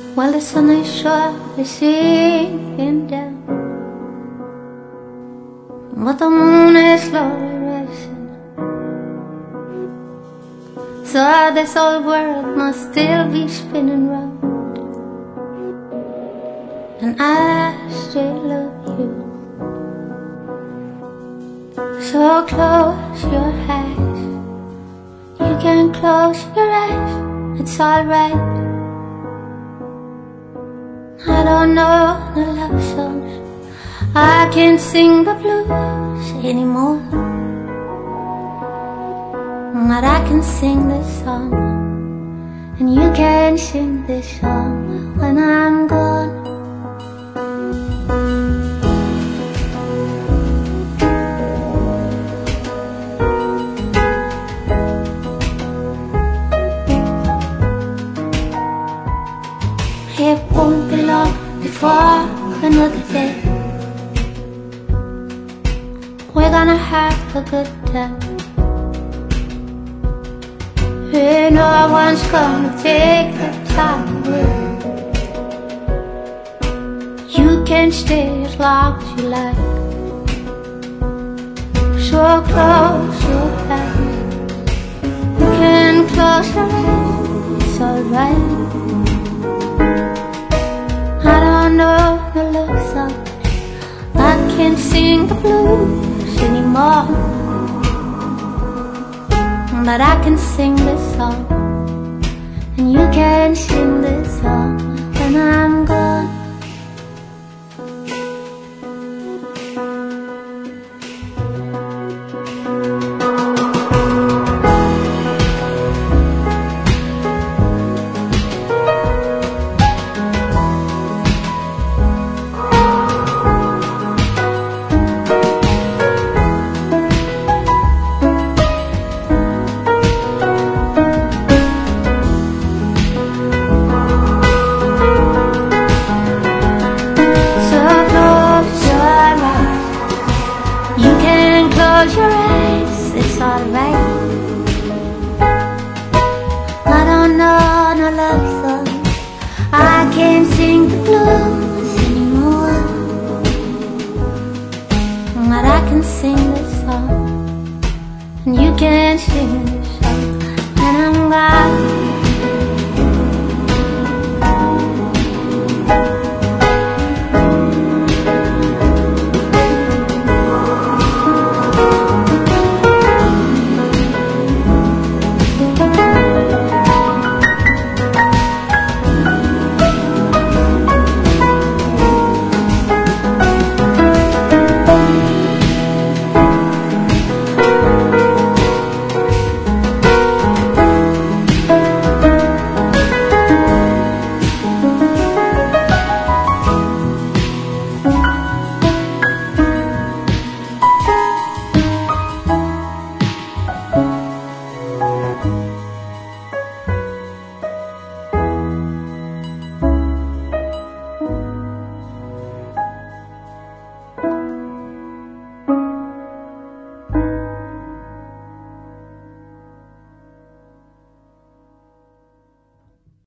Well, the sun is surely sinking down, but the moon is slowly rising. So this old world must still be spinning round, and I still love you. So close your eyes, you can close your eyes, it's alright. I don't know the love songs, I can't sing the blues anymore, but I can sing this song, and you can sing this song when I'm gone. It won't be long before another day, we're gonna have a good time. And no one's gonna take the time away. You can stay as long as you like, so close your eyes, you can close your eyes, it's alright. I know the love song, I can't sing the blues anymore, but I can sing this song, and you can sing this song when I'm gone. Close your eyes, it's alright. I don't know no love song, I can't sing the blues anymore, but I can sing this song, and you can sing this song when I'm gone.